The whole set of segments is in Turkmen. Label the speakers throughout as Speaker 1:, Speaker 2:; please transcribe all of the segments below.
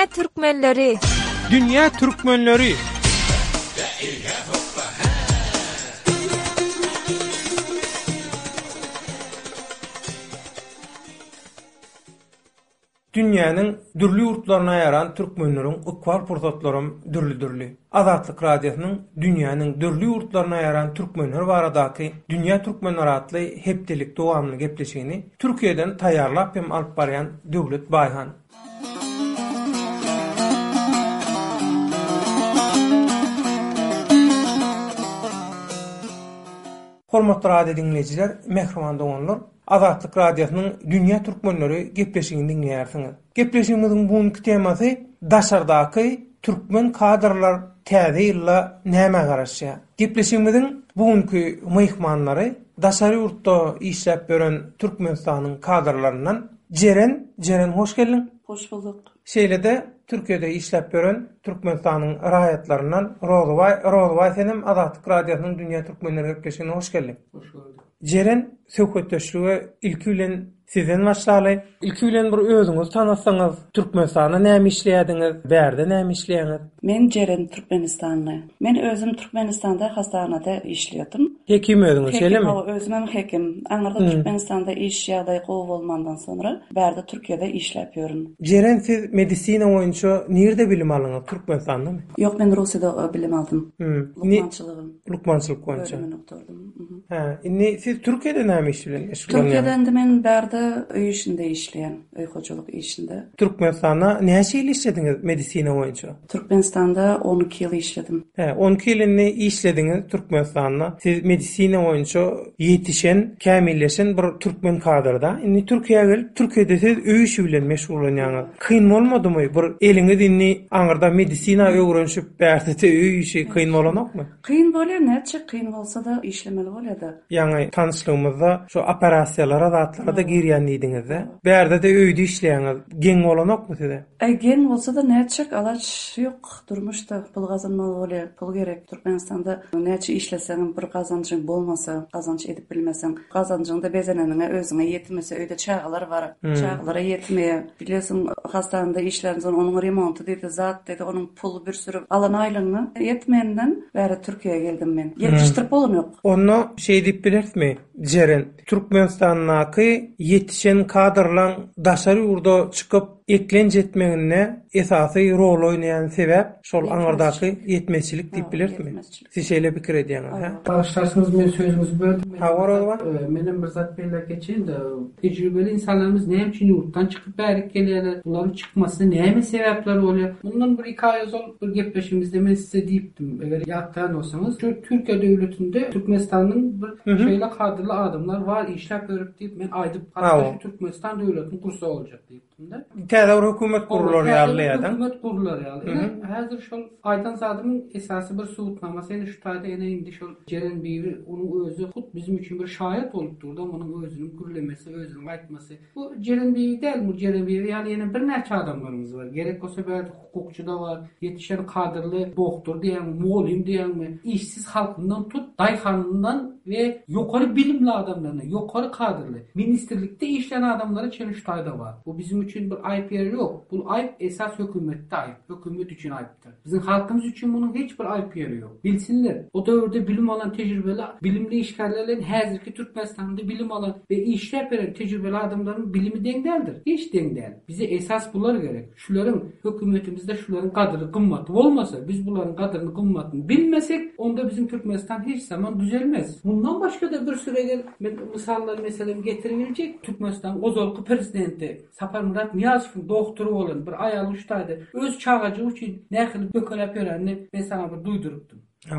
Speaker 1: Dünya Türkmenleri.
Speaker 2: Dünya Türkmenleri. Dünýäniň dürli ýurtlaryna ýaran türkmenleriň ykbar pursatlarym dürli-dürli. Azatlyk radiosynyň dünýäniň dürli ýurtlaryna ýaran türkmenler baradaky Dünýä Türkmenleri atly hepdelik dowamly gepleşigini Türkiýeden taýýarlap hem alyp barýan Döwlet Baýhan. Hormatly radio dinleyijiler, mehriban doganlar, Azatlyk radiosynyň Dünýä Türkmenleri gepleşigini dinleýärsiňiz. Gepleşigimiziň bugünkü temasy daşardaky türkmen kadrlar täze ýylla näme garaşýar. Gepleşigimiziň bugünkü mehmanlary daşary ýurtda işläp beren Türkmenistanyň kadrlaryndan Jeren hoş geldin.
Speaker 3: Hoş bulduk.
Speaker 2: Şeýlede Türkiýede işläp beren Türkmenistanyň raýatlaryndan Rozbay senem Azatlyk radiosynyň Dünýä Türkmenleri gepleşigine hoş geldin.
Speaker 3: Hoş bulduk.
Speaker 2: Jeren söhbetdeşligi ilki bilen sizden başlaýar. İlki bilen bir özüňiz tanatsaňyz, Türkmenistanda näme işleýärdiňiz, bärde näme işleýäňiz?
Speaker 3: Men Jeren Türkmenistanly. Men özüm Türkmenistanda hastanada işliýetdim.
Speaker 2: Hekim özüňiz, şeýlemi?
Speaker 3: Özüm hekim. Aňarda Türkmenistanda iş ýagdaýy gowy bolmandan sonra bärde Türkiýede işläp ýörün.
Speaker 2: Jeren, siz medisina boýunça nerede bilim alyňyz? Türkmenistanda mı?
Speaker 3: Ýok, men Russiýada bilim aldym.
Speaker 2: Lukmançylyk boýunça. Ha, indi siz Türkiýede näme iş bilen
Speaker 3: Türkiýede endi men bärde öý işinde işleýän, öý hojalyk işinde.
Speaker 2: Türkmenistanda näçe ýyl işlediňiz medisina boýunça?
Speaker 3: Türkmenistanda 12 ýyl işledim.
Speaker 2: 12 ýylyny işlediňiz Türkmenistanda. Siz medisina boýunça ýetişen, kämilleşen bir türkmen kadrda. Indi Türkiýäge gelip Türkiýede siz öý işi bilen meşgullanýaňyz. Kyn bolmadymy? Bir eliňiz inni aňyrda medisina öwrenşip bärde öý işi kyn bolanokmy?
Speaker 3: Kyn bolýar, näçe kyn bolsa da işlemeli bolýar.
Speaker 2: Ýani tanışlygymyzda şu operasiýalara zatlara da girýän diýdiňiz. Bärde de öýde işleýäňiz. Geň bolanokmy size?
Speaker 3: Gen bolsa da näçe alaç ýok, durmuşda pul gazanmaly bolýar, pul gerek. Türkmenistanda näçe işleseň bir gazançyň bolmasa, gazanç edip bilmeseň, gazançyňda bezeneniňe özüňe ýetmese öýde çağlar bar. Çağlara ýetmeýär. Bilesiň, hastanada işleriniz onuň remonty diýdi, zat diýdi, onuň pulu bir sürü alan aýlygyny ýetmeýänden bäri Türkiýeye geldim men. Ýetişdirip bolum ýok.
Speaker 2: Onu diýip bilersmi? Jeren, Türkmenistanyňky ýetişen kadrlaryň daşary ýurda çykyp eklenç etmegine esasy rol oýnaýan sebäp şol aňyrdaky ýetmezçilik diýip bilersmi? Siz şeýle pikir edýäňiz, ha?
Speaker 4: Bağışlarsanız men sözüňizi böldüm.
Speaker 2: Hawa
Speaker 4: Menem bir zat belli geçen de tecrübeli insanlarımız näme üçin ýurtdan çykyp bärik gelýärler? Buların çıkmasyna näme sebäpler bolýar? Bundan bir hikaye bir gepleşimizde men size diýipdim. Eger ýatdan bolsaňyz, Türkiýe döwletinde Türkmenistanyň bir şeýle kadrly adamlar var, işläp berip diýip men aýdyp hatta Türkmenistan döwletiniň kursa boljak diýipdim de.
Speaker 2: Täze hökümet gurulary ýarlaýardan.
Speaker 4: Hökümet gurulary ýarlaýar. Häzir şol aýdan zadymyň esasy bir suwutnamasy ene şu taýda ene indi şol Jeren biýi onuň özü hut bizim üçin bir şahyat bolup durdy, onuň özüniň gürlemesi, özüniň aýtmasy. Bu Jeren biýi däl, bu Jeren biýi ýani ene bir näçe adamlarymyz bar. Gerek bolsa bäde hukukçy da bar, ýetişen kadrly doktor diýen, muallim diýenmi, işsiz halkyndan tut, daýhanyndan we ýokary bilimli adamlaryna, ýokary kadrly, ministerlikde işleyen adamlara çen şu taýda bar. Bu bizim üçin bir aýp ýeri ýok. Bu aýp esas hökümetde aýp. Hökümet üçin aýpdyr. Bizim halkymyz üçin bunun hiç bir aýp ýeri ýok. Bilsinler. O döwürde bilim alan tejrübeli, bilimli işgärlerlerin häzirki Türkmenistanda bilim alan we işläp beren tejrübeli adamlaryň bilimi deňdeldir. Hiç deňdel. Bize esas bular gerek. Şularyň hökümetimizde şularyň gadry gymmaty bolmasa, biz bularyň gadryny gymmatyny bilmesek, onda bizim Türkmenistan hiç zaman düzelmez. Bundan başka da bir süredir misallar meselem getirilecek. Türkmenistan gozolky prezidenti Saparmurat Niyazowyň doktoru bolan bir aýal uştaýdy. Öz çağajy üçin nähili dökelep berenini men sana bir duýdurupdym.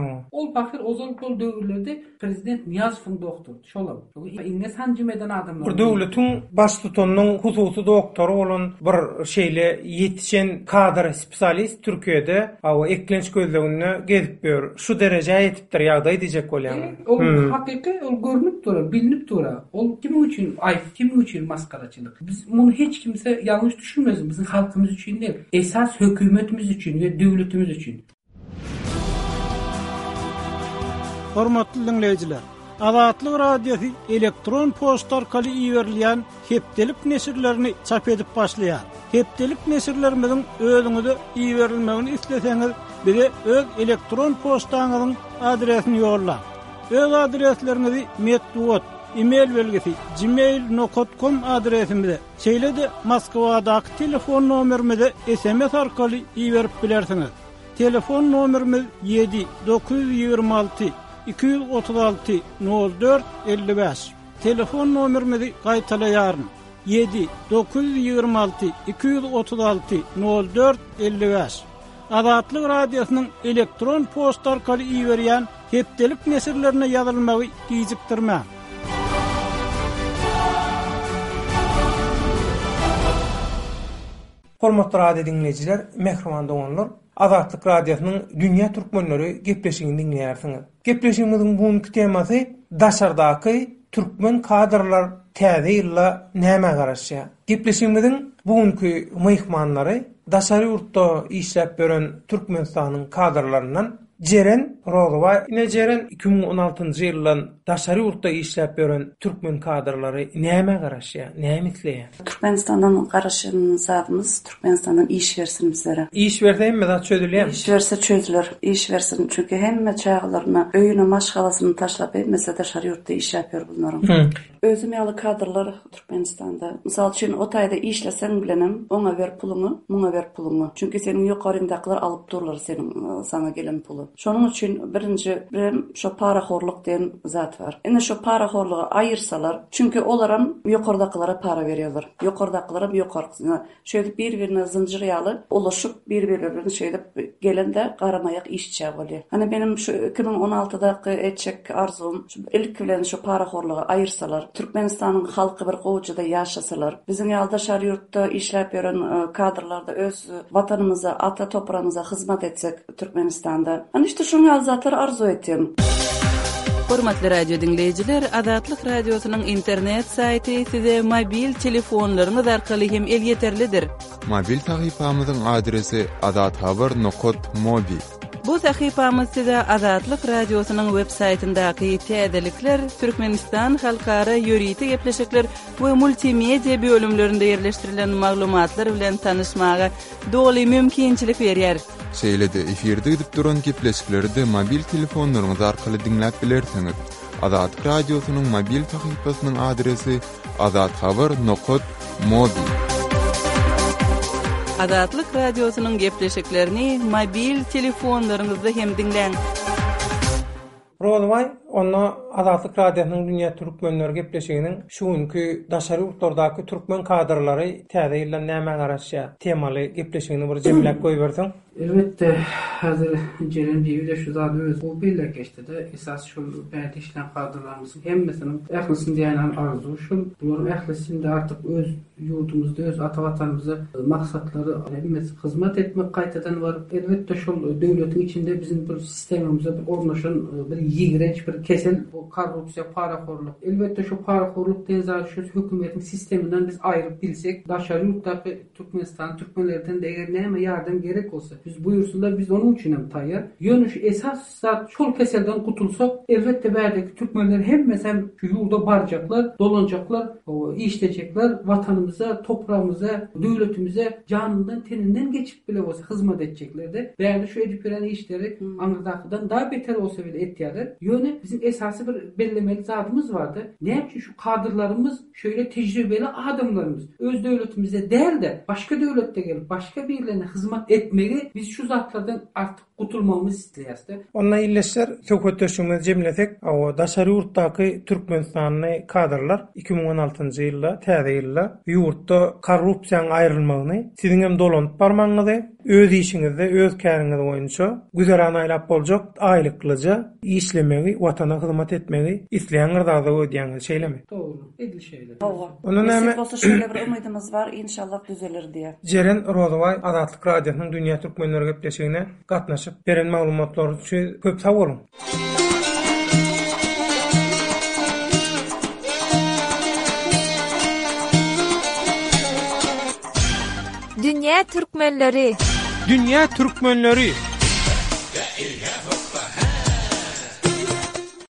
Speaker 4: Ol bakır ozolkol döwürlerde prezident Niyazowyň doktoru. Şolam. Inge sancymeden adamlar.
Speaker 2: Bir döwletiň baş tutanyň hususy doktoru bolan bir şeýle ýetişen kadr spesialist Türkiýede awa eklenç gözlegini gezip ber. Şu derejä ýetipdir ýagdaý diýjek bolýar.
Speaker 4: O hakyky ol görünüp durar, bilinip durar. Ol kim üçin aýp, kim üçin maskaraçylyk. Biz muny hiç kimse ýalňyş düşünmesin. Bizim halkymyz üçin değil, esas hökümetimiz üçin we döwletimiz üçin.
Speaker 5: Hormatly dinleyijiler,
Speaker 1: Azatlyk radiosu elektron posta arkaly iýerilýän hepdelik nesirlerini çap edip başlaýar. Hepdelik nesirlerimizin özüňize iýerilmegini isleseňiz, bize öz elektron postaňyzyň adresini ýollar. Öz adreslerinizi metduat, e-mail belgesi gmail.com adresimize, şeýle-de Moskwadaky telefon nomerimize SMS arkaly iýerip bilersiňiz. Telefon nomerimiz 7-926 236 04 55. Telefon nomerimizi gaýtalaýaryn. 7-926 236 04 55. Azatlyk radiosynyň elektron posta arkaly iýerýän hepdelik nesirlerine ýazylmagy gijikdirmä.
Speaker 2: Hormatly radio dinleyijiler, mehriman doganlar, Azatlyk radiosynyň dünýä türkmenleri gepleşigini dinleýärsiňiz. Gepleşigimiziň bugünkü temasy daşardaky türkmen kadrlar täze ýylla näme garaşýar. Gepleşigimiziň bugünkü mehmanlary daşary ýurtda işläp beren Türkmenistanyň kadrlaryndan Jeren Rozoway. Ine Jeren 2016-njy ýyldan daşary ýurtda işläp beren türkmen kadrlary näme garaşýar, näme isleýär?
Speaker 3: Türkmenistandan garaşan zatymız Türkmenistandan iş versin bizlere.
Speaker 2: İş verseými zat çözülýär?
Speaker 3: İş verse çözülür, iş versin. Çünkü hemme çağlarına öýüne maşgalasyny taşlap mesela daşary ýurtda iş ýapýar bunlaryň. Özüm ýaly kadrlar Türkmenistanda. Mysal üçin o taýda işleseň bilenem, oňa ber puluny, muňa ber puluny. Çünkü seniň ýokaryndakylar alyp durlar seniň sana gelen pulu. Şonuň üçin birinji şo paraxorluk diýen zat var. Ene şo paraxorlugy aýyrsalar, çünkü olaram ýokardaklara para berýärler. Ýokardaklara ýokarkyna şöyle bir-birine zinjir ýaly ulaşyp bir-birini şeýle gelende garamayak işçi bolýar. Hani benim şu 2016-daky etjek arzum şu ilk bilen şu paraxorlugy aýyrsalar, Türkmenistanyň halky bir gowjyda ýaşasalar, biziň ýalda şary ýurtda işläp ýören kadrlarda öz watanymyza, ata toprağymyza hyzmat etsek Türkmenistanda. Hani işte şunu ýalzatary arzu etdim.
Speaker 5: Hormatly radio dinleyijiler, Azatlyk radiosynyň internet saýty size mobil telefonlaryňyz arkaly hem el ýeterlidir.
Speaker 6: Mobil sahypamyzyň adresi azathabar.mobi.
Speaker 5: Bu sahypamyz size Azatlyk radiosynyň web saýtyndaky täzelikler, Türkmenistan halkara ýöriti gepleşikler we multimedia bölümlerinde ýerleşdirilen maglumatlar bilen tanışmaga doly mümkinçilik berýär.
Speaker 6: Şeýle-de efirde edip duran gepleşikleri de mobil telefonlaryňyz arkaly dinläp bilersiňiz. Azatlyk radiosynyň mobil sahypasynyň adresi azathabar.mobi.
Speaker 5: Azatlyk radiosynyň gepleşiklerini mobil telefonlaryňyzda hem dinleň.
Speaker 2: Rozoway, onda Azatlyk radiosynyň dünýä türkmenleri gepleşiginiň şu günkü daşary ýurtlardaky türkmen kadrlary täze ýylla näme garaşýar temaly gepleşigini bir jemläp goýbersiň.
Speaker 4: Elbette hazır Jeren diýip şu zady öz bu birleşikde esas şu bäde işlem kadrlarymyzyň hemmesiniň ählisini diýen arzu şu bular ählisinde artık öz ýurtumyzda öz ata watanymyza maksatlary hemmesi hyzmat etmek gaýtadan var. Elbette şu döwletiň içinde bizim bir sistemimize bir ornaşan bir ýigrenç bir kesel bu korrupsiýa, paraxorluk. Elbette şu paraxorluk diýen şu hökümetiň sisteminden biz aýryp bilsek, daşary ýurtdaky Türkmenistan türkmenlerden de eger näme ýardam gerek bolsa, biz buyursunlar, biz onun için hem tayyar. Yönüş esas zat şol keselden kutulsak, elbette bärdeki türkmenler hem şu yolda baracaklar, dolanacaklar, işleyecekler, vatanımıza, toprağımıza, döwletimize canından, teninden geçip bile olsa hizmet edecekler de. Bärde şu edip bilen işleri Anadolu'dan daha beter olsa bile etýärler. Yöne bizim esası bir bellemeli zatımız vardı. Ne için şu kadrlarımız şöyle tecrübeli adamlarımız öz devletimize değil de başka devlette gelip başka birilerine hizmet etmeli. Biz şu zatlardan artık kutulmamız isteýärdi.
Speaker 2: Onna illeşler söhbetleşýümiz jemlesek, o daşary ýurtdaky Türkmenistanyň kadrlar 2016-njy ýylda täze ýylda ýurtda korrupsiýaň aýrylmagyny siziň hem dolanyp barmagyňyzy, öz işiňizde, öz käriňiz boýunça güzäran aýlap boljak, aýlyklyja işlemegi, watana hyzmat etmegi isleýän zada ödýäňiz şeýlemi?
Speaker 4: Doğru. Edil şeýle.
Speaker 3: Doğru.
Speaker 2: Onu näme?
Speaker 3: Olsa şöyle bir umydymyz var, inşallah düzelir diye.
Speaker 2: Jeren Rozoway Azatlyk radiosynyň dünýä türkmenleri gepleşigine gatnaşyp beren maglumatlar üçin köp sag bolun.
Speaker 7: Dünýä türkmenleri.
Speaker 2: Dünýä türkmenleri.